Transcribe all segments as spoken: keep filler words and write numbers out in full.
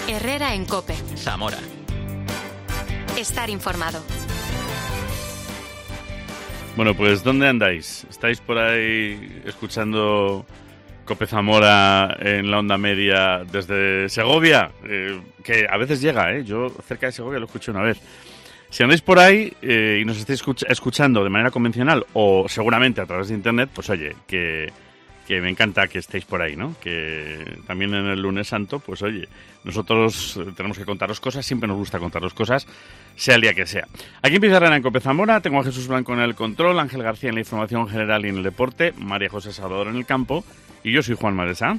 Herrera en COPE. Zamora. Estar informado. Bueno, pues ¿dónde andáis? ¿Estáis por ahí escuchando COPE Zamora en la onda media desde Segovia? Eh, que a veces llega, ¿eh? Yo cerca de Segovia lo escuché una vez. Si andáis por ahí eh, y nos estáis escuch- escuchando de manera convencional o seguramente a través de internet, pues oye, que, que me encanta que estéis por ahí, ¿no? Que también en el Lunes Santo, pues oye, nosotros tenemos que contaros cosas, siempre nos gusta contaros cosas, sea el día que sea. Aquí empieza Herrera en COPE Zamora, tengo a Jesús Blanco en el control, Ángel García en la información general y en el deporte, María José Salvador en el campo y yo soy Juan Madesa.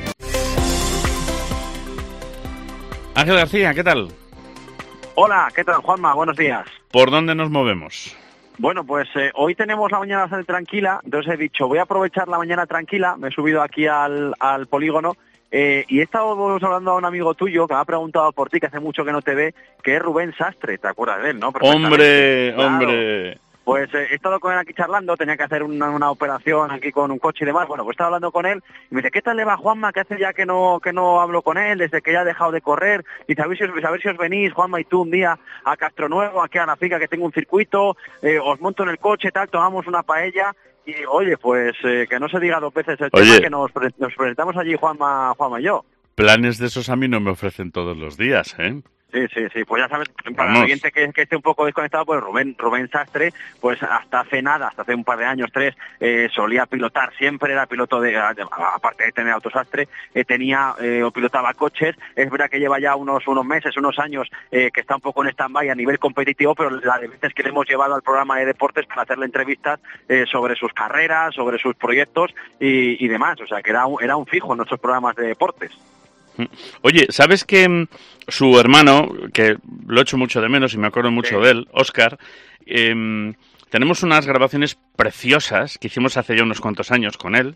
Ángel García, ¿qué tal? Hola, ¿qué tal, Juanma? Buenos días. ¿Por dónde nos movemos? Bueno, pues eh, hoy tenemos la mañana bastante tranquila, entonces he dicho, voy a aprovechar la mañana tranquila, me he subido aquí al, al polígono eh, y he estado hablando a un amigo tuyo que me ha preguntado por ti, que hace mucho que no te ve, que es Rubén Sastre, ¿te acuerdas de él, no? ¡Hombre, Claro. hombre! Pues eh, he estado con él aquí charlando, tenía que hacer una, una operación aquí con un coche y demás. Bueno, pues estaba hablando con él y me dice, ¿qué tal le va Juanma? Que hace ya que no que no hablo con él, desde que ya ha dejado de correr. Y a ver si os, a ver si os venís, Juanma y tú, un día a Castronuevo, aquí a la finca, que tengo un circuito, eh, os monto en el coche, tal, tomamos una paella. Y oye, pues eh, que no se diga dos veces el Oye. tema, que nos, pre- nos presentamos allí Juanma, Juanma y yo. Planes de esos a mí no me ofrecen todos los días, ¿eh? Sí, sí, sí, pues ya sabes, para Vamos. el oyente que, que esté un poco desconectado, pues Rubén, Rubén Sastre, pues hasta hace nada, hasta hace un par de años, tres, eh, solía pilotar, siempre era piloto de, aparte de tener autosastre, eh, tenía eh, o pilotaba coches. Es verdad que lleva ya unos unos meses, unos años, eh, que está un poco en stand-by a nivel competitivo, pero la de veces que le hemos llevado al programa de deportes para hacerle entrevistas eh, sobre sus carreras, sobre sus proyectos y, y demás, o sea que era un, era un fijo en nuestros programas de deportes. Oye, ¿sabes que mm, su hermano, que lo echo mucho de menos y me acuerdo mucho Sí. de él, Óscar, eh, tenemos unas grabaciones preciosas que hicimos hace ya unos cuantos años con él?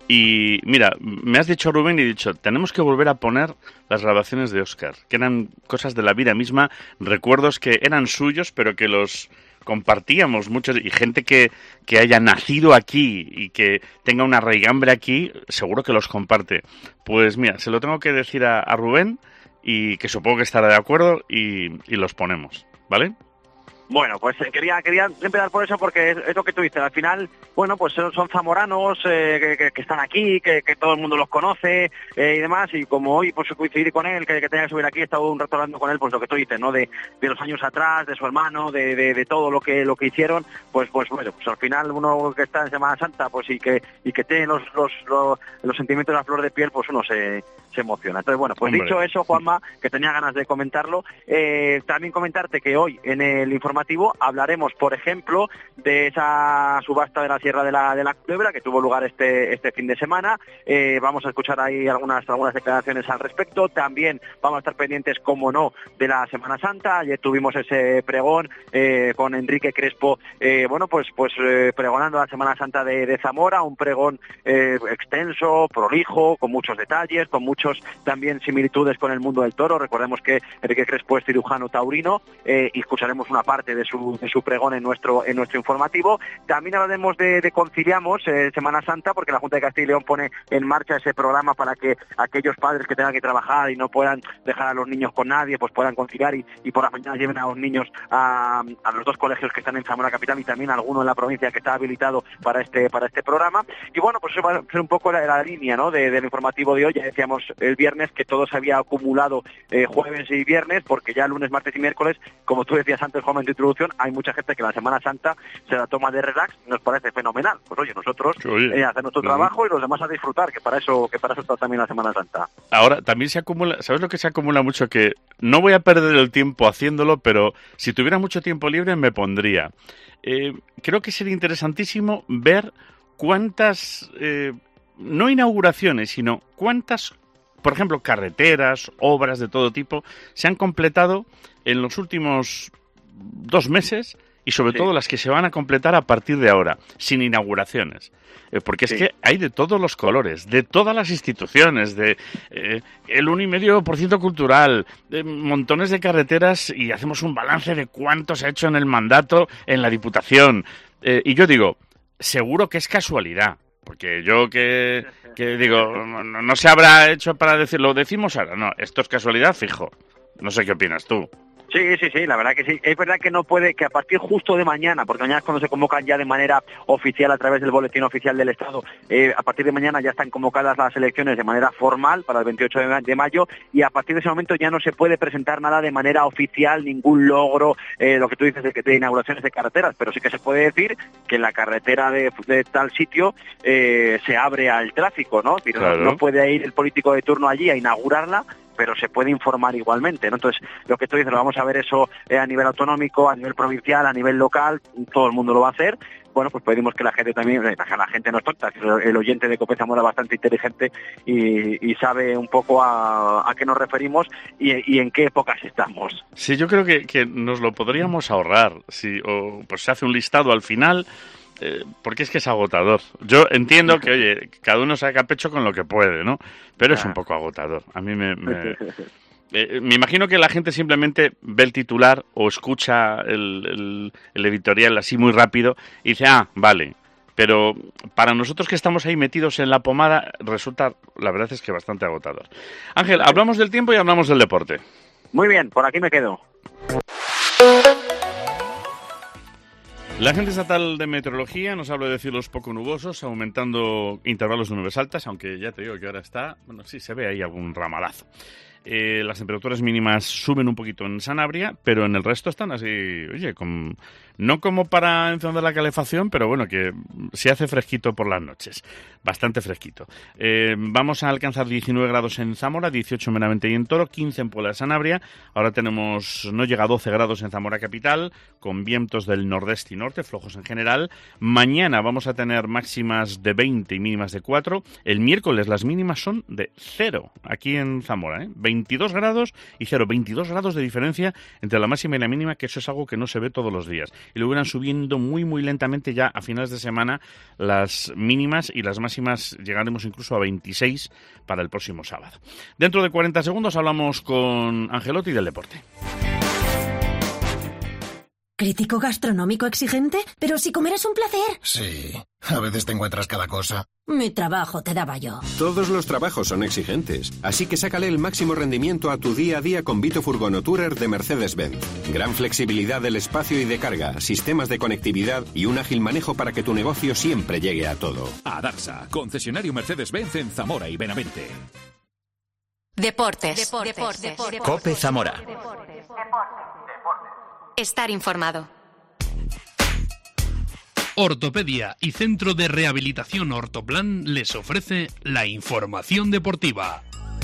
Y mira, me has dicho Rubén y he dicho, tenemos que volver a poner las grabaciones de Óscar, que eran cosas de la vida misma, recuerdos que eran suyos, pero que los compartíamos muchos, y gente que, que haya nacido aquí y que tenga una raigambre aquí, seguro que los comparte. Pues mira, se lo tengo que decir a, a Rubén, y que supongo que estará de acuerdo, y, y los ponemos, ¿vale? Bueno, pues eh, quería quería empezar por eso porque es, es lo que tú dices. Al final, bueno, pues son, son zamoranos eh, que, que, que están aquí, que, que todo el mundo los conoce eh, y demás. Y como hoy pues coincidí con él, que, que tenía que subir aquí, he estado un rato hablando con él, pues lo que tú dices, ¿no? De, de los años atrás, de su hermano, de, de, de todo lo que lo que hicieron. Pues pues bueno, pues al final uno que está en Semana Santa, pues y que y que tiene los los, los, los sentimientos de la flor de piel, pues uno se se emociona. Entonces, bueno, pues Hombre. dicho eso, Juanma, que tenía ganas de comentarlo, eh, también comentarte que hoy en el informativo hablaremos, por ejemplo, de esa subasta de la Sierra de la, de la Culebra que tuvo lugar este este fin de semana. Eh, vamos a escuchar ahí algunas algunas declaraciones al respecto. También vamos a estar pendientes, como no, de la Semana Santa. Ayer tuvimos ese pregón eh, con Enrique Crespo, eh, bueno, pues pues eh, pregonando la Semana Santa de, de Zamora, un pregón eh, extenso, prolijo, con muchos detalles, con muchos también similitudes con el mundo del toro. Recordemos que Enrique Crespo es cirujano taurino eh, y escucharemos una parte de su, de su pregón en nuestro en nuestro informativo. También hablaremos de, de Conciliamos eh, Semana Santa, porque la Junta de Castilla y León pone en marcha ese programa para que aquellos padres que tengan que trabajar y no puedan dejar a los niños con nadie, pues puedan conciliar y, y por las mañanas lleven a los niños a, a los dos colegios que están en Zamora Capital y también alguno en la provincia que está habilitado para este para este programa. Y bueno, pues eso va a ser un poco la, la línea, ¿no? de, del informativo de hoy. Ya decíamos el viernes que todo se había acumulado eh, jueves y viernes, porque ya lunes, martes y miércoles, como tú decías antes, Juan, en tu introducción, hay mucha gente que la Semana Santa se la toma de relax, nos parece fenomenal. Pues oye, nosotros Sí, oye. eh, hacer nuestro Claro. trabajo y los demás a disfrutar, que para eso que para eso está también la Semana Santa. Ahora, también se acumula, ¿sabes lo que se acumula mucho? Que no voy a perder el tiempo haciéndolo, pero si tuviera mucho tiempo libre me pondría. Eh, creo que sería interesantísimo ver cuántas, eh, no inauguraciones, sino cuántas, por ejemplo, carreteras, obras de todo tipo, se han completado en los últimos dos meses y sobre Sí. todo las que se van a completar a partir de ahora, sin inauguraciones. Eh, porque es Sí. que hay de todos los colores, de todas las instituciones, de eh, el uno coma cinco por ciento cultural, de montones de carreteras, y hacemos un balance de cuánto se ha hecho en el mandato en la Diputación. Eh, y yo digo, seguro que es casualidad, Porque yo que, que digo, no, no se habrá hecho para decirlo, decimos ahora, no, esto es casualidad, fijo. No sé qué opinas tú. Sí, sí, sí, la verdad que sí. Es verdad que no puede, que a partir justo de mañana, porque mañana es cuando se convocan ya de manera oficial a través del boletín oficial del Estado, eh, a partir de mañana ya están convocadas las elecciones de manera formal para el veintiocho de mayo y a partir de ese momento ya no se puede presentar nada de manera oficial, ningún logro, eh, lo que tú dices de, de inauguraciones de carreteras, pero sí que se puede decir que la carretera de, de tal sitio eh, se abre al tráfico, ¿no? Claro. No puede ir el político de turno allí a inaugurarla, pero se puede informar igualmente, ¿no? Entonces, lo que tú dices, lo vamos a ver eso eh, a nivel autonómico, a nivel provincial, a nivel local, todo el mundo lo va a hacer. Bueno, pues pedimos que la gente también, la gente no es tonta, el oyente de Cope Zamora es bastante inteligente y, y sabe un poco a, a qué nos referimos y, y en qué épocas estamos. Sí, yo creo que, que nos lo podríamos ahorrar, si o pues se hace un listado al final, eh, porque es que es agotador. Yo entiendo que, oye, cada uno saca pecho con lo que puede, ¿no? Pero es un poco agotador. A mí me... me... Eh, me imagino que la gente simplemente ve el titular o escucha el, el, el editorial así muy rápido y dice, ah, vale. Pero para nosotros que estamos ahí metidos en la pomada, resulta, la verdad es que bastante agotador. Ángel, hablamos del tiempo y hablamos del deporte. Muy bien, por aquí me quedo. La Agencia Estatal de Meteorología nos habla de cielos poco nubosos, aumentando intervalos de nubes altas, aunque ya te digo que ahora está, bueno, sí, se ve ahí algún ramalazo. Eh, las temperaturas mínimas suben un poquito en Sanabria, pero en el resto están así, oye, con, no como para encender la calefacción, pero bueno, que se hace fresquito por las noches, bastante fresquito. Eh, vamos a alcanzar diecinueve grados en Zamora, dieciocho en Benavente y en Toro, quince en Puebla de Sanabria. Ahora tenemos, no llega a doce grados en Zamora capital, con vientos del nordeste y norte, flojos en general. Mañana vamos a tener máximas de veinte y mínimas de cuatro. El miércoles las mínimas son de cero, aquí en Zamora, ¿eh? veintidós grados y cero, veintidós grados de diferencia entre la máxima y la mínima, que eso es algo que no se ve todos los días. Y luego irán subiendo muy, muy lentamente ya a finales de semana las mínimas y las máximas llegaremos incluso a veintiséis para el próximo sábado. Dentro de cuarenta segundos hablamos con Angelotti del deporte. ¿Crítico gastronómico exigente? Pero si comer es un placer. Sí, a veces te encuentras cada cosa. Mi trabajo te daba yo. Todos los trabajos son exigentes, así que sácale el máximo rendimiento a tu día a día con Vito Furgono Tourer de Mercedes-Benz. Gran flexibilidad del espacio y de carga, sistemas de conectividad y un ágil manejo para que tu negocio siempre llegue a todo. Adarsa, concesionario Mercedes-Benz en Zamora y Benavente. Deportes. Deportes. Deportes. Deportes. Cope Zamora. Estar informado. Ortopedia y Centro de Rehabilitación Ortoplan les ofrece la información deportiva.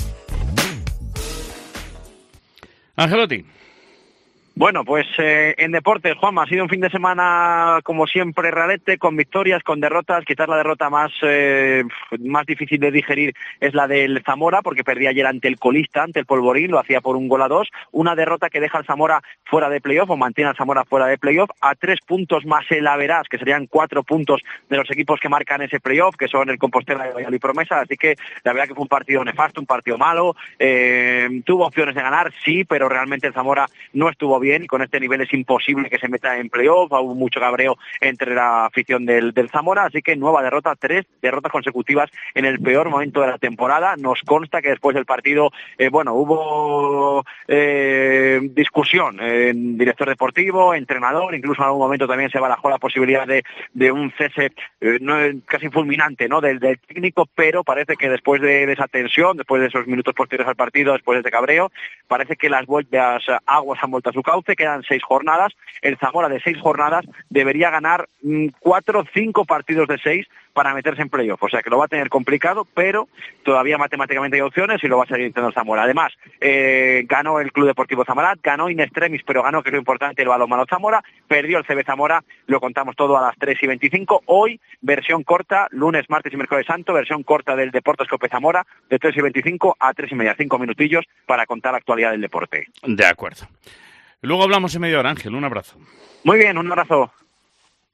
Angelotti. Bueno, pues eh, en deportes, Juanma, ha sido un fin de semana, como siempre, rarete, con victorias, con derrotas. Quizás la derrota más eh, más difícil de digerir es la del Zamora, porque perdía ayer ante el colista, ante el Polvorín, lo hacía por un gol a dos. Una derrota que deja al Zamora fuera de playoff, o mantiene al Zamora fuera de playoff, a tres puntos más el Averás, que serían cuatro puntos de los equipos que marcan ese playoff, que son el Compostela, de Valladolid y Promesa. Así que la verdad que fue un partido nefasto, un partido malo. Eh, tuvo opciones de ganar, sí, pero realmente el Zamora no estuvo bien, y con este nivel es imposible que se meta en playoff. Hubo mucho cabreo entre la afición del, del Zamora, así que nueva derrota, tres derrotas consecutivas en el peor momento de la temporada. Nos consta que después del partido, eh, bueno, hubo eh, discusión eh, en director deportivo, entrenador, incluso en algún momento también se barajó la posibilidad de, de un cese eh, no, casi fulminante, ¿no?, del, del técnico, pero parece que después de, de esa tensión, después de esos minutos posteriores al partido, después de ese cabreo, parece que las vueltas aguas han vuelto a su cauce. Quedan seis jornadas. El Zamora de seis jornadas debería ganar mmm, cuatro, cinco partidos de seis para meterse en playoff. O sea que lo va a tener complicado, pero todavía matemáticamente hay opciones y lo va a seguir intentando el Zamora. Además, eh, ganó el Club Deportivo Zamarat, ganó in extremis, pero ganó, que es lo importante, el balonmano Zamora. Perdió el C B Zamora, lo contamos todo a las tres y veinticinco. Hoy, versión corta, lunes, martes y miércoles santo, versión corta del Deportes Cope Zamora, de tres y veinticinco a tres y media, cinco minutillos para contar la actualidad del deporte. De acuerdo. Luego hablamos en media hora, Ángel. Un abrazo. Muy bien, un abrazo.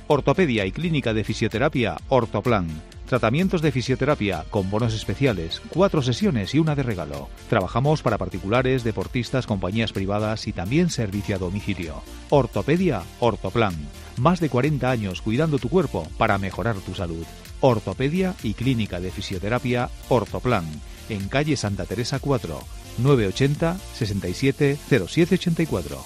Ortopedia y clínica de fisioterapia Ortoplan. Tratamientos de fisioterapia con bonos especiales, cuatro sesiones y una de regalo. Trabajamos para particulares, deportistas, compañías privadas y también servicio a domicilio. Ortopedia Ortoplan. Más de cuarenta años cuidando tu cuerpo para mejorar tu salud. Ortopedia y clínica de fisioterapia Ortoplan. En calle Santa Teresa cuatro, nueve ochenta, sesenta y siete, cero siete ochenta y cuatro.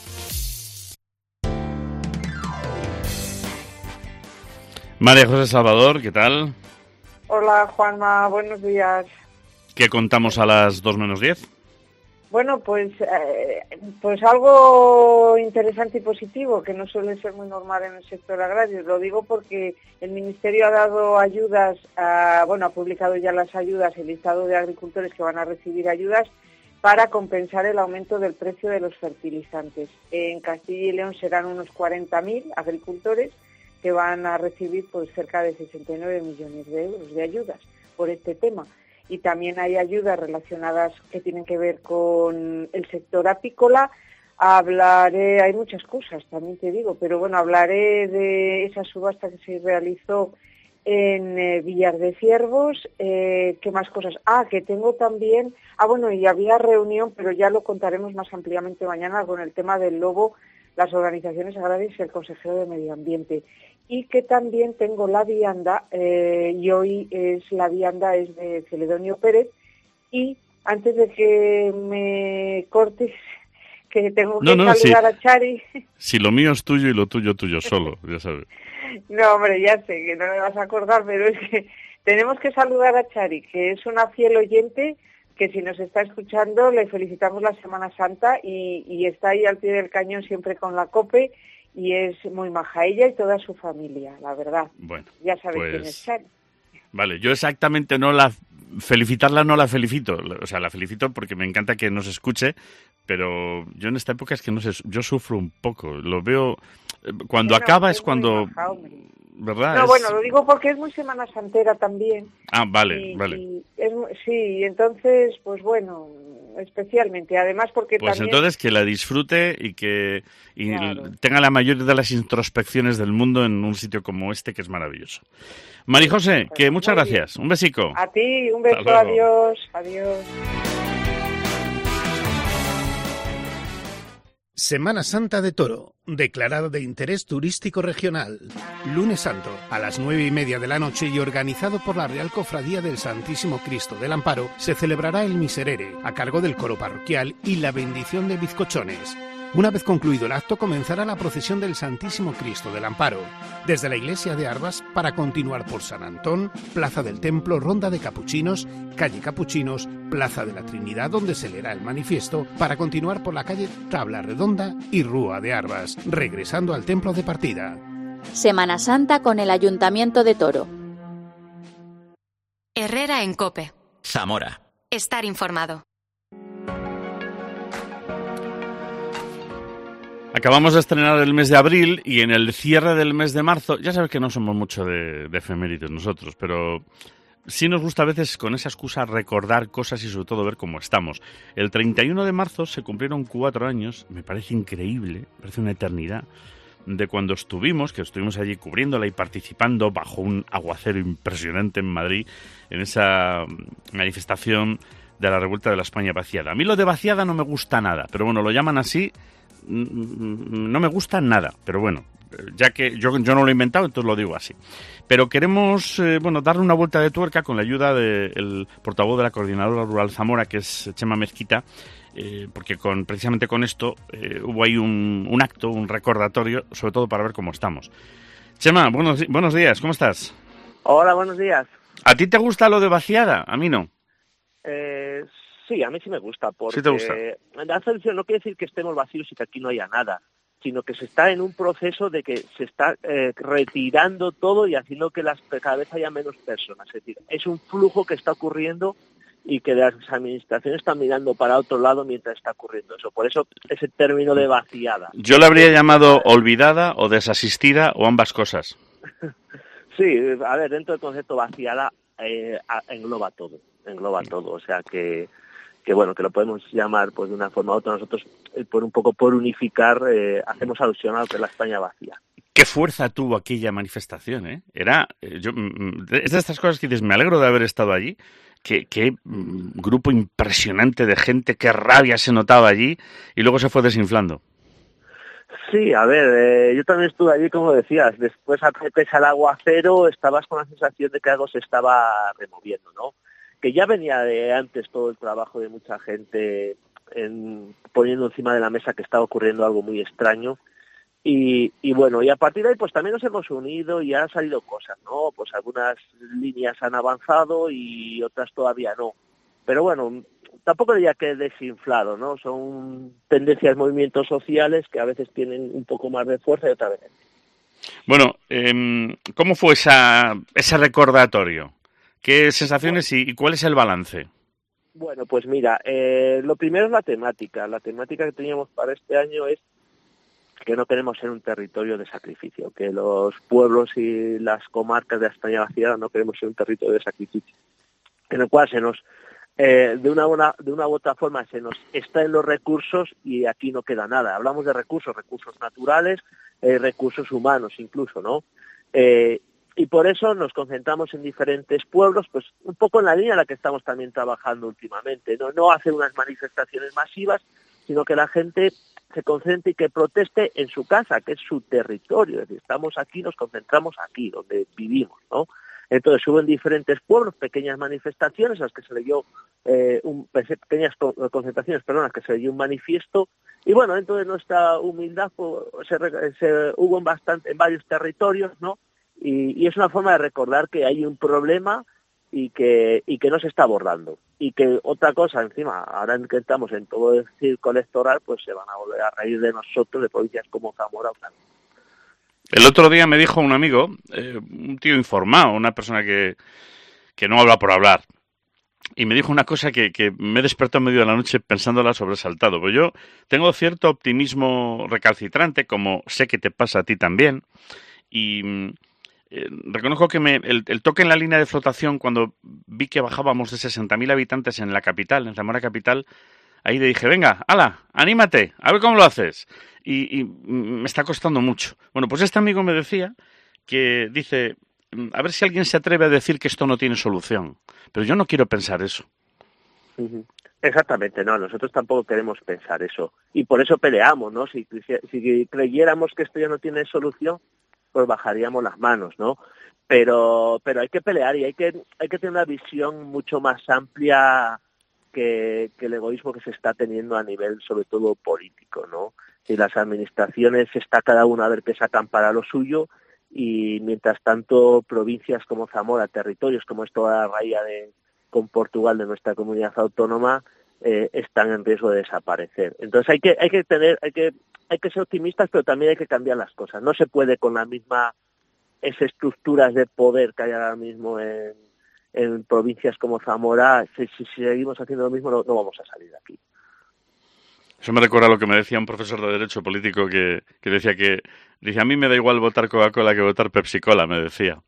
María José Salvador, ¿qué tal? Hola Juanma, buenos días. ¿Qué contamos a las dos menos diez? Bueno, pues, eh, pues algo interesante y positivo, que no suele ser muy normal en el sector agrario. Lo digo porque el Ministerio ha dado ayudas, a, bueno, ha publicado ya las ayudas, el listado de agricultores que van a recibir ayudas para compensar el aumento del precio de los fertilizantes. En Castilla y León serán unos cuarenta mil agricultores que van a recibir pues cerca de sesenta y nueve millones de euros de ayudas por este tema. Y también hay ayudas relacionadas que tienen que ver con el sector apícola. Hablaré, hay muchas cosas, también te digo, pero bueno, hablaré de esa subasta que se realizó en eh, Villar de Ciervos. Eh, ¿Qué más cosas? Ah, que tengo también, ah bueno, y había reunión, pero ya lo contaremos más ampliamente mañana con el tema del lobo, las organizaciones agrarias y el consejero de Medio Ambiente. Y que también tengo la vianda, eh, y hoy es la vianda es de Celedonio Pérez. Y antes de que me cortes, que tengo que no, no, saludar sí. a Chari. Si lo mío es tuyo y lo tuyo tuyo solo, ya sabes. No, hombre, ya sé que no me vas a acordar, pero es que tenemos que saludar a Chari, que es una fiel oyente, que si nos está escuchando le felicitamos la Semana Santa y, y está ahí al pie del cañón siempre con la COPE. Y es muy maja ella y toda su familia, la verdad. Bueno, ya sabes pues, quién es Chari. Vale, yo exactamente no la... Felicitarla no la felicito. O sea, la felicito porque me encanta que nos escuche, pero yo en esta época es que no sé, yo sufro un poco. Lo veo... Cuando bueno, acaba es, es cuando... Maja, ¿verdad? No, es... bueno, lo digo porque es muy Semana Santera también. Ah, vale, y, vale. Y es, sí, entonces, pues bueno... especialmente, además porque pues también... entonces que la disfrute y que y claro. tenga la mayor de las introspecciones del mundo en un sitio como este, que es maravilloso. Mari José, pues, que muchas gracias. Un besico. A ti, un beso, adiós, adiós. Semana Santa de Toro, declarado de interés turístico regional. Lunes Santo, a las nueve y media de la noche y organizado por la Real Cofradía del Santísimo Cristo del Amparo, se celebrará el Miserere, a cargo del coro parroquial y la bendición de bizcochones. Una vez concluido el acto, comenzará la procesión del Santísimo Cristo del Amparo, desde la iglesia de Arbas para continuar por San Antón, Plaza del Templo, Ronda de Capuchinos, Calle Capuchinos, Plaza de la Trinidad, donde se leerá el manifiesto, para continuar por la calle Tabla Redonda y Rúa de Arbas, regresando al templo de partida. Semana Santa con el Ayuntamiento de Toro. Herrera en COPE. Zamora. Estar informado. Acabamos de estrenar el mes de abril y en el cierre del mes de marzo, ya sabes que no somos mucho de, de efemérides nosotros, pero sí nos gusta a veces con esa excusa recordar cosas y sobre todo ver cómo estamos. El treinta y uno de marzo se cumplieron cuatro años, me parece increíble, me parece una eternidad, de cuando estuvimos, que estuvimos allí cubriéndola y participando bajo un aguacero impresionante en Madrid, en esa manifestación de la revuelta de la España vaciada. A mí lo de vaciada no me gusta nada, pero bueno, lo llaman así. No me gusta nada, pero bueno, ya que yo, yo no lo he inventado, entonces lo digo así. Pero queremos, eh, bueno, darle una vuelta de tuerca con la ayuda del portavoz de la Coordinadora Rural Zamora, que es Chema Mezquita, eh, porque con precisamente con esto eh, hubo ahí un, un acto, un recordatorio, sobre todo para ver cómo estamos. Chema, buenos, buenos días, ¿cómo estás? Hola, buenos días. ¿A ti te gusta lo de vaciada? A mí no. Eh... Sí, a mí sí me gusta, porque ¿Sí te gusta? La solución no quiere decir que estemos vacíos y que aquí no haya nada, sino que se está en un proceso de que se está eh, retirando todo y haciendo que las, cada vez haya menos personas. Es decir, es un flujo que está ocurriendo y que las administraciones están mirando para otro lado mientras está ocurriendo eso. Por eso ese término de vaciada. Yo lo habría llamado olvidada o desasistida o ambas cosas. Sí, a ver, dentro del concepto vaciada eh, engloba todo, engloba todo, o sea que... que bueno, que lo podemos llamar pues de una forma u otra. Nosotros, eh, por un poco por unificar, eh, hacemos alusión a lo que es la España vacía. qué fuerza tuvo aquella manifestación, ¿eh? Era, yo, es de estas cosas que dices, me alegro de haber estado allí, qué, qué grupo impresionante de gente, qué rabia se notaba allí, y luego se fue desinflando. Sí, a ver, eh, yo también estuve allí, como decías, después pese al aguacero estabas con la sensación de que algo se estaba removiendo, ¿no? Que ya venía de antes todo el trabajo de mucha gente en, poniendo encima de la mesa que estaba ocurriendo algo muy extraño. Y, y bueno, y a partir de ahí pues también nos hemos unido y han salido cosas, ¿no? Pues algunas líneas han avanzado y otras todavía no. Pero bueno, tampoco diría que desinflado, ¿no? Son tendencias, movimientos sociales que a veces tienen un poco más de fuerza y otras veces. Bueno, eh, ¿cómo fue esa, ese recordatorio? ¿Qué sensaciones y, y cuál es el balance? Bueno, pues mira, eh, lo primero es la temática. La temática que teníamos para este año es que no queremos ser un territorio de sacrificio, que los pueblos y las comarcas de España vaciada no queremos ser un territorio de sacrificio, en el cual se nos, eh, de una, una de una u otra forma, se nos extraen los recursos y aquí no queda nada. Hablamos de recursos, recursos naturales, eh, recursos humanos incluso, ¿no? Eh, y por eso nos concentramos en diferentes pueblos, pues un poco en la línea en la que estamos también trabajando últimamente, no, no hacer unas manifestaciones masivas, sino que la gente se concentre y que proteste en su casa, que es su territorio. Es decir, estamos aquí, nos concentramos aquí, donde vivimos, ¿no? Entonces hubo en diferentes pueblos pequeñas manifestaciones, a las que se leyó eh, un, pequeñas concentraciones, perdón, a las que se leyó un manifiesto. Y bueno, dentro de nuestra humildad pues, se, se, hubo en, bastante, en varios territorios, ¿no? Y, y es una forma de recordar que hay un problema y que y que no se está abordando. Y que otra cosa, encima, ahora que estamos en todo el circo electoral, pues se van a volver a reír de nosotros, de provincias como Zamora o tal. El otro día me dijo un amigo, eh, un tío informado, una persona que, que no habla por hablar, y me dijo una cosa que, que me despertó en medio de la noche pensándola sobresaltado. Pues yo tengo cierto optimismo recalcitrante, como sé que te pasa a ti también, y Eh, reconozco que me, el, el toque en la línea de flotación cuando vi que bajábamos de sesenta mil habitantes en la capital, en Zamora capital, ahí le dije, venga, ala, anímate, a ver cómo lo haces. Y, y me está costando mucho. Bueno, pues este amigo me decía que dice, a ver si alguien se atreve a decir que esto no tiene solución. Pero yo no quiero pensar eso. Exactamente, no, nosotros tampoco queremos pensar eso. Y por eso peleamos, ¿no? Si, si creyéramos que esto ya no tiene solución, pues bajaríamos las manos, ¿no? Pero pero hay que pelear y hay que hay que tener una visión mucho más amplia que, que el egoísmo que se está teniendo a nivel, sobre todo, político, ¿no? Si las administraciones está cada una a ver qué sacan para lo suyo y mientras tanto provincias como Zamora, territorios como es toda la raya de con Portugal de nuestra comunidad autónoma eh, están en riesgo de desaparecer. Entonces hay que hay que tener hay que hay que ser optimistas, pero también hay que cambiar las cosas. No se puede con las mismas esas estructuras de poder que hay ahora mismo en, en provincias como Zamora. Si, si seguimos haciendo lo mismo, no, no vamos a salir de aquí. Eso me recuerda a lo que me decía un profesor de Derecho Político que, que decía que, dice, a mí me da igual votar Coca-Cola que votar Pepsi-Cola, me decía.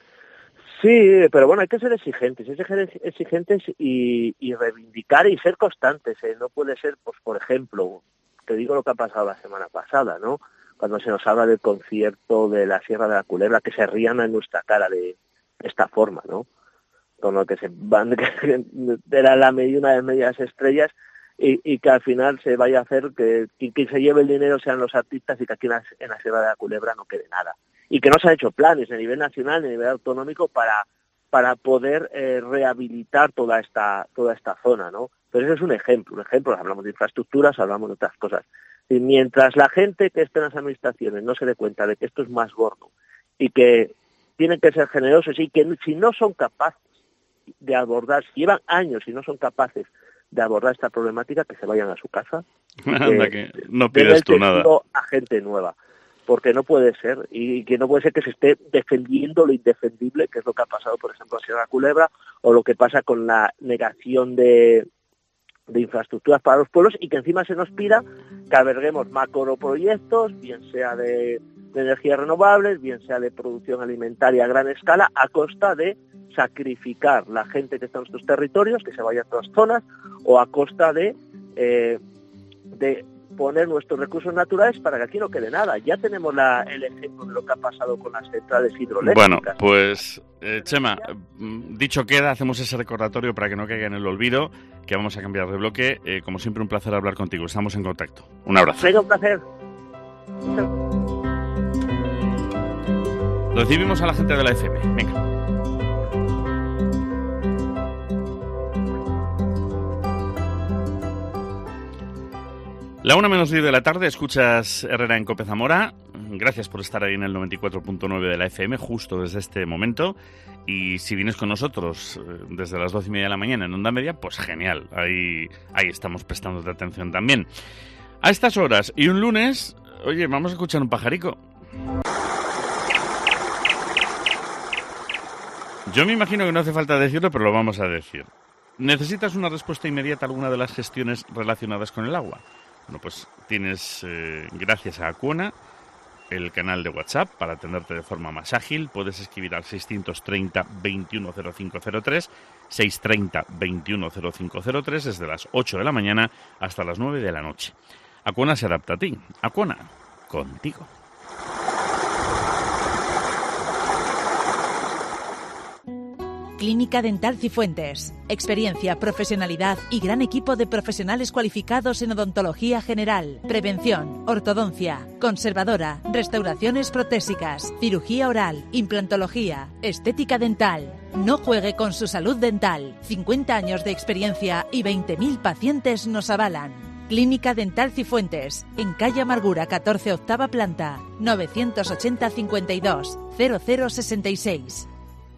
Sí, pero bueno, hay que ser exigentes, hay que ser exigentes y, y reivindicar y ser constantes. ¿eh? No puede ser, pues por ejemplo, te digo lo que ha pasado la semana pasada, ¿no? Cuando se nos habla del concierto de la Sierra de la Culebra, que se rían en nuestra cara de esta forma, ¿no? Con lo que se van, que era la media, una de las medias estrellas, y, y que al final se vaya a hacer que quien se lleve el dinero sean los artistas y que aquí en la, en la Sierra de la Culebra no quede nada. Y que no se han hecho planes a nivel nacional ni a nivel autonómico para para poder eh, rehabilitar toda esta toda esta zona, ¿no? Pero ese es un ejemplo, un ejemplo, hablamos de infraestructuras, hablamos de otras cosas. Y mientras la gente que esté en las administraciones no se dé cuenta de que esto es más gordo y que tienen que ser generosos y que si no son capaces de abordar, si llevan años y no son capaces de abordar esta problemática, que se vayan a su casa. Anda, eh, que no pides tú nada. A gente nueva. Porque no puede ser, y que no puede ser que se esté defendiendo lo indefendible, que es lo que ha pasado, por ejemplo, en Sierra Culebra, o lo que pasa con la negación de, de infraestructuras para los pueblos, y que encima se nos pida que alberguemos macroproyectos, bien sea de, de energías renovables, bien sea de producción alimentaria a gran escala, a costa de sacrificar la gente que está en nuestros territorios, que se vaya a otras zonas, o a costa de... Eh, de exponer nuestros recursos naturales para que aquí no quede nada. Ya tenemos la, el ejemplo de lo que ha pasado con las centrales hidroeléctricas. Bueno, pues eh, Chema, dicho queda, hacemos ese recordatorio para que no caiga en el olvido, que vamos a cambiar de bloque. Eh, como siempre, un placer hablar contigo. Estamos en contacto. Un abrazo. Venga, un placer. Recibimos a la gente de la F M. Venga. La una menos diez de la tarde, escuchas Herrera en Cope Zamora. Gracias por estar ahí en el noventa y cuatro punto nueve de la F M justo desde este momento. Y si vienes con nosotros desde las doce y media de la mañana en Onda Media, pues genial. Ahí, ahí estamos prestándote atención también. A estas horas y un lunes, oye, vamos a escuchar un pajarico. Yo me imagino que no hace falta decirlo, pero lo vamos a decir. ¿Necesitas una respuesta inmediata a alguna de las gestiones relacionadas con el agua? Bueno, pues tienes, eh, gracias a Acuna, el canal de WhatsApp para atenderte de forma más ágil. Puedes escribir al seiscientos treinta, veintiuno cero cinco cero tres, seiscientos treinta, veintiuno cero cinco cero tres, desde las ocho de la mañana hasta las nueve de la noche. Acuna se adapta a ti. Acuna, contigo. Clínica Dental Cifuentes. Experiencia, profesionalidad y gran equipo de profesionales cualificados en odontología general, prevención, ortodoncia, conservadora, restauraciones protésicas, cirugía oral, implantología, estética dental. No juegue con su salud dental. cincuenta años de experiencia y veinte mil pacientes nos avalan. Clínica Dental Cifuentes, en calle Amargura catorce, octava planta, novecientos ochenta, cincuenta y dos, cero cero sesenta y seis.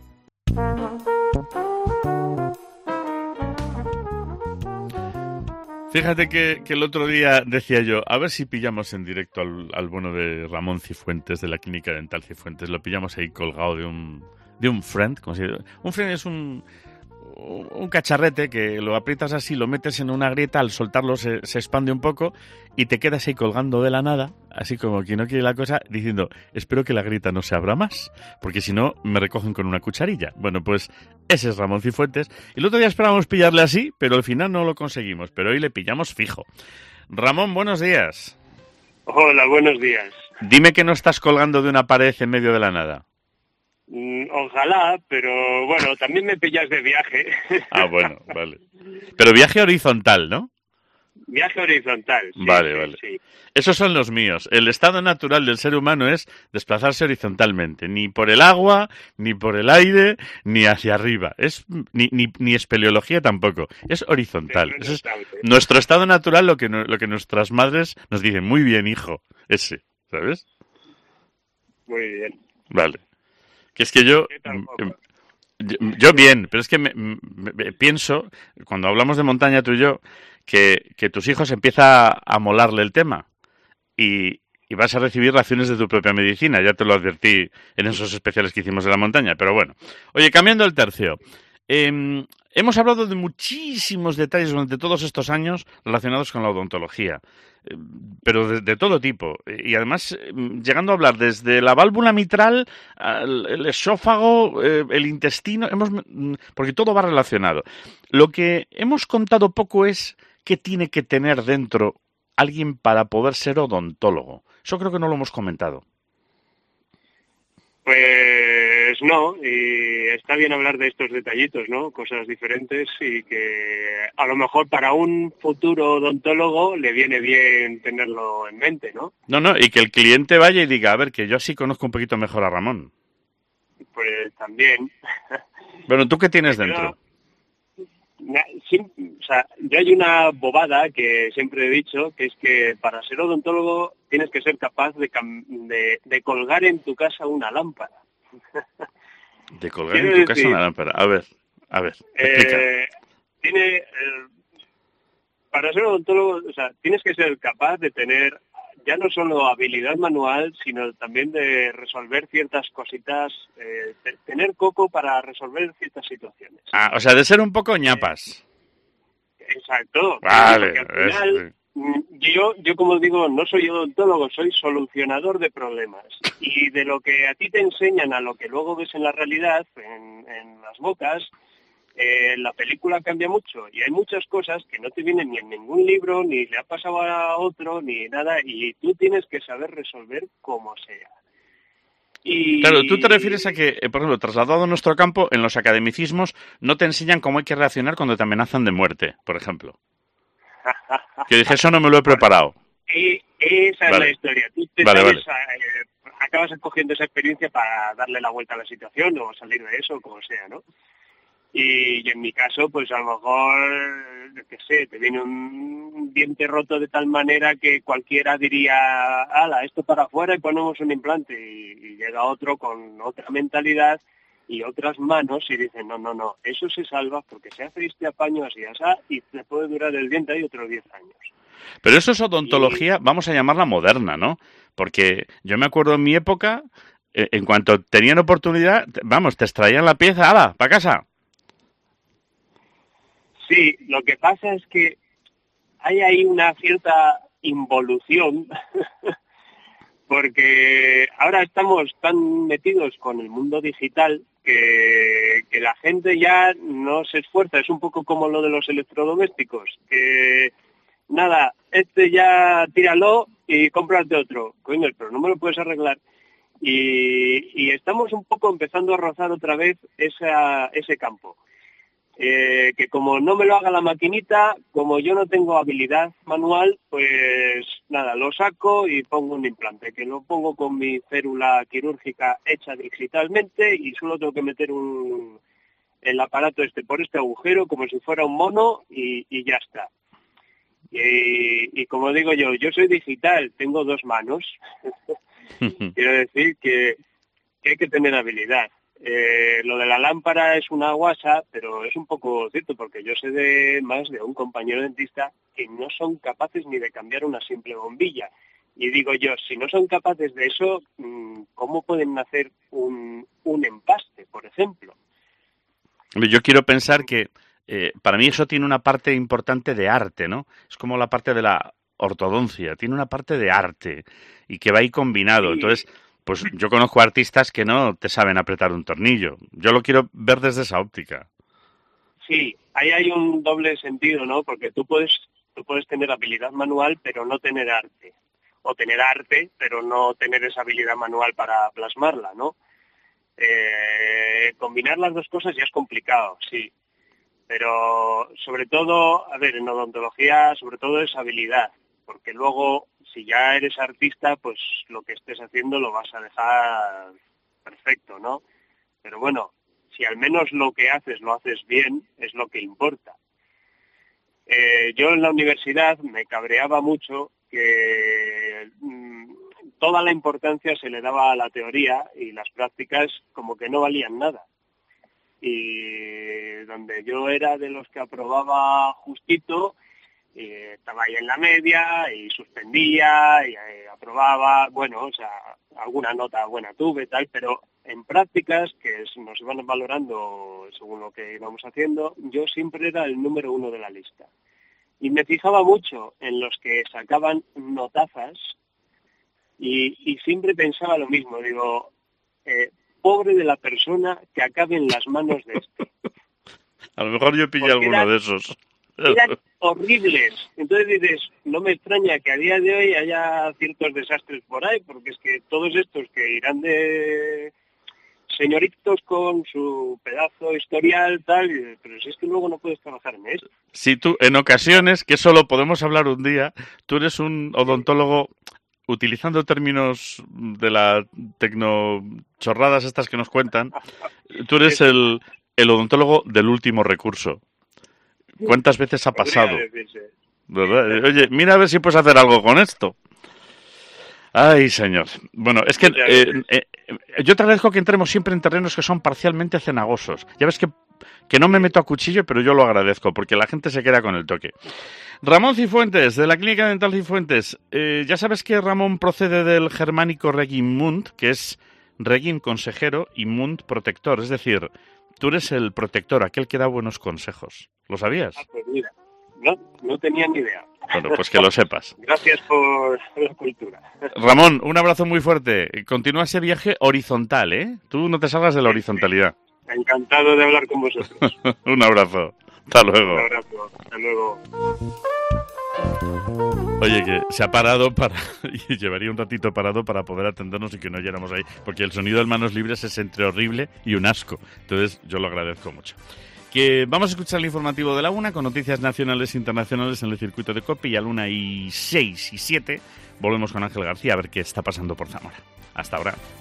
Fíjate que, que el otro día decía yo, a ver si pillamos en directo al, al bueno de Ramón Cifuentes, de la Clínica Dental Cifuentes. Lo pillamos ahí colgado de un de un friend. Como si, un friend es un, un cacharrete que lo aprietas así, lo metes en una grieta, al soltarlo se, se expande un poco y te quedas ahí colgando de la nada, así como quien no quiere la cosa, diciendo, espero que la grieta no se abra más, porque si no me recogen con una cucharilla. Bueno, pues ese es Ramón Cifuentes. Y el otro día esperábamos pillarle así, pero al final no lo conseguimos, pero hoy le pillamos fijo. Ramón, buenos días. Hola, buenos días. Dime que no estás colgando de una pared en medio de la nada. Mm, ojalá, pero bueno, también me pillas de viaje. Ah, bueno, vale. Pero viaje horizontal, ¿no? Viaje horizontal. Sí, vale, sí, vale. Sí. Esos son los míos. El estado natural del ser humano es desplazarse horizontalmente. Ni por el agua, ni por el aire, ni hacia arriba. Es ni, ni, ni espeleología tampoco. Es horizontal. Ese es nuestro estado natural, lo que, lo que nuestras madres nos dicen. Muy bien, hijo. Ese, ¿sabes? Muy bien. Vale. Que es que yo... Yo, yo bien, pero es que me, me, me, pienso, cuando hablamos de montaña tú y yo, que, que tus hijos empieza a, a molarle el tema y, y vas a recibir raciones de tu propia medicina. Ya te lo advertí en esos especiales que hicimos de la montaña, pero bueno. Oye, cambiando el tercio, eh, hemos hablado de muchísimos detalles durante todos estos años relacionados con la odontología, eh, pero de, de todo tipo. Y además, eh, llegando a hablar desde la válvula mitral, al, el esófago, eh, el intestino, hemos, porque todo va relacionado. Lo que hemos contado poco es qué tiene que tener dentro alguien para poder ser odontólogo. Eso creo que no lo hemos comentado. Pues no, y está bien hablar de estos detallitos, ¿no? Cosas diferentes y que a lo mejor para un futuro odontólogo le viene bien tenerlo en mente, ¿no? No, no, y que el cliente vaya y diga, a ver, que yo así conozco un poquito mejor a Ramón. Pues también. Bueno, ¿tú qué tienes dentro? Sí, o sea, yo hay una bobada que siempre he dicho, que es que para ser odontólogo tienes que ser capaz de, de, de colgar en tu casa una lámpara. De colgar en tu decir, casa una lámpara. A ver, a ver, explica. Eh, tiene, eh, para ser odontólogo, o sea, tienes que ser capaz de tener ya no solo habilidad manual, sino también de resolver ciertas cositas, eh, de tener coco para resolver ciertas situaciones. Ah, o sea, de ser un poco ñapas. Eh, exacto. Vale. Porque al final, es... yo, yo como digo, no soy odontólogo, soy solucionador de problemas. Y de lo que a ti te enseñan a lo que luego ves en la realidad, en, en las bocas, eh, la película cambia mucho y hay muchas cosas que no te vienen ni en ningún libro, ni le ha pasado a otro, ni nada, y tú tienes que saber resolver como sea. Y... Claro, tú te refieres a que, por ejemplo, trasladado a nuestro campo, en los academicismos no te enseñan cómo hay que reaccionar cuando te amenazan de muerte, por ejemplo. Que dije, eso no me lo he preparado. Y esa vale. es la historia. Tú te vale, sabes, vale. eh, acabas cogiendo esa experiencia para darle la vuelta a la situación o salir de eso, como sea, ¿no? Y, y en mi caso, pues a lo mejor, qué sé, te viene un diente roto de tal manera que cualquiera diría, ala, esto para afuera y ponemos un implante. Y, y llega otro con otra mentalidad y otras manos y dicen, no, no, no, eso se salva porque se hace este apaño así, así, y te puede durar el diente ahí otros diez años. Pero eso es odontología, y... vamos a llamarla moderna, ¿no? Porque yo me acuerdo en mi época, eh, en cuanto tenían oportunidad, vamos, te extraían la pieza, ala, para casa. Sí, lo que pasa es que hay ahí una cierta involución, porque ahora estamos tan metidos con el mundo digital que, que la gente ya no se esfuerza. Es un poco como lo de los electrodomésticos, que nada, este ya tíralo y cómprate otro. Coño, pero no me lo puedes arreglar. Y, y estamos un poco empezando a rozar otra vez esa, ese campo. Eh, que como no me lo haga la maquinita, como yo no tengo habilidad manual, pues nada, lo saco y pongo un implante, que lo pongo con mi férula quirúrgica hecha digitalmente y solo tengo que meter un, el aparato este por este agujero como si fuera un mono y, y ya está. Y, y como digo yo, yo soy digital, tengo dos manos. Quiero decir que, que hay que tener habilidad. Eh, lo de la lámpara es una guasa, pero es un poco cierto, porque yo sé de más de un compañero dentista que no son capaces ni de cambiar una simple bombilla. Y digo yo, si no son capaces de eso, ¿cómo pueden hacer un, un empaste, por ejemplo? Yo quiero pensar que eh, para mí eso tiene una parte importante de arte, ¿no? Es como la parte de la ortodoncia, tiene una parte de arte y que va ahí combinado. Sí. Entonces, pues yo conozco artistas que no te saben apretar un tornillo. Yo lo quiero ver desde esa óptica. Sí, ahí hay un doble sentido, ¿no? Porque tú puedes, tú puedes tener habilidad manual, pero no tener arte. O tener arte, pero no tener esa habilidad manual para plasmarla, ¿no? Eh, combinar las dos cosas ya es complicado, sí. Pero sobre todo, a ver, en odontología sobre todo es habilidad. Porque luego, si ya eres artista, pues lo que estés haciendo lo vas a dejar perfecto, ¿no? Pero bueno, si al menos lo que haces lo haces bien, es lo que importa. Eh, yo en la universidad me cabreaba mucho que mmm, toda la importancia se le daba a la teoría y las prácticas como que no valían nada. Y donde yo era de los que aprobaba justito, y estaba ahí en la media y suspendía y eh, aprobaba, bueno, o sea, alguna nota buena tuve, tal, pero en prácticas que nos iban valorando según lo que íbamos haciendo, yo siempre era el número uno de la lista. Y me fijaba mucho en los que sacaban notazas y, y siempre pensaba lo mismo, digo, eh, pobre de la persona que acabe en las manos de este. A lo mejor yo pillé alguno eran, de esos. Eran horribles. Entonces dices, no me extraña que a día de hoy haya ciertos desastres por ahí, porque es que todos estos que irán de señoritos con su pedazo historial, tal, pero si es que luego no puedes trabajar en eso. Si tú, en ocasiones, que solo podemos hablar un día, tú eres un odontólogo, utilizando términos de la tecnochorradas estas que nos cuentan, tú eres el, el odontólogo del último recurso. ¿Cuántas veces ha pasado? ¿Verdad? Oye, mira a ver si puedes hacer algo con esto. Ay, señor. Bueno, es que eh, eh, yo te agradezco que entremos siempre en terrenos que son parcialmente cenagosos. Ya ves que, que no me meto a cuchillo, pero yo lo agradezco, porque la gente se queda con el toque. Ramón Cifuentes, de la Clínica Dental Cifuentes. Eh, ya sabes que Ramón procede del germánico Regin Mund, que es Regin consejero y Mund protector. Es decir, tú eres el protector, aquel que da buenos consejos. ¿Lo sabías? Ah, pues mira, no, no tenía ni idea. Bueno, pues que lo sepas. Gracias por la cultura. Ramón, un abrazo muy fuerte. Continúa ese viaje horizontal, ¿eh? Tú no te salgas de la horizontalidad. Encantado de hablar con vosotros. Un abrazo. Hasta luego. Un abrazo. Hasta luego. Oye, que se ha parado para y llevaría un ratito parado para poder atendernos y que no oyéramos ahí, porque el sonido de Manos Libres es entre horrible y un asco. Entonces, yo lo agradezco mucho. Que vamos a escuchar el informativo de la una con noticias nacionales e internacionales en el circuito de COPE, y a la una y seis y siete volvemos con Ángel García a ver qué está pasando por Zamora. Hasta ahora.